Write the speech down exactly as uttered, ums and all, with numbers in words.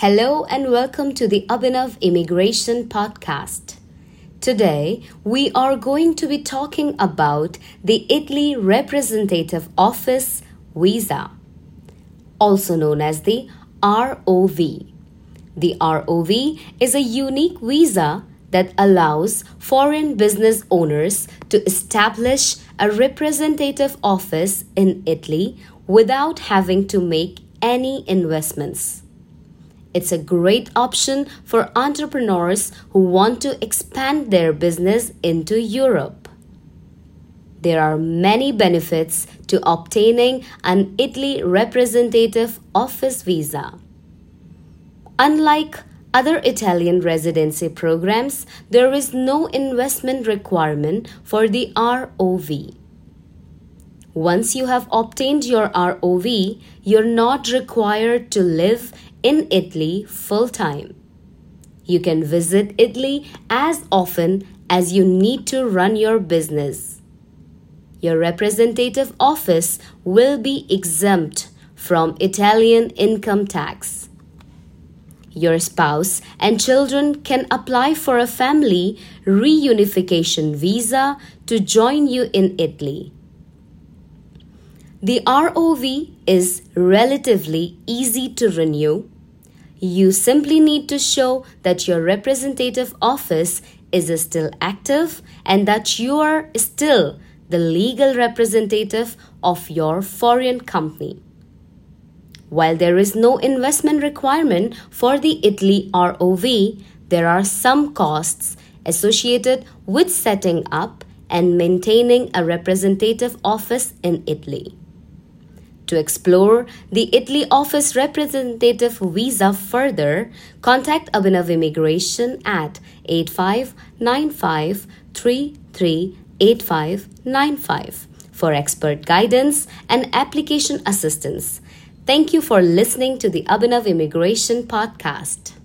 Hello and welcome to the Abhinav Immigration Podcast. Today, we are going to be talking about the Italy Representative Office Visa, also known as the R O V. The R O V is a unique visa that allows foreign business owners to establish a representative office in Italy without having to make any investments. It's a great option for entrepreneurs who want to expand their business into Europe. There are many benefits to obtaining an Italy Representative Office visa. Unlike other Italian residency programs, there is no investment requirement for the R O V. Once you have obtained your R O V, you're not required to live in Italy full-time. You can visit Italy as often as you need to run your business. Your representative office will be exempt from Italian income tax. Your spouse and children can apply for a family reunification visa to join you in Italy. The R O V is relatively easy to renew. You simply need to show that your representative office is still active and that you are still the legal representative of your foreign company. While there is no investment requirement for the Italy R O V, there are some costs associated with setting up and maintaining a representative office in Italy. To explore the Italy Office Representative Visa further, contact Abhinav Immigration at eight five nine five three three eight five nine five for expert guidance and application assistance. Thank you for listening to the Abhinav Immigration Podcast.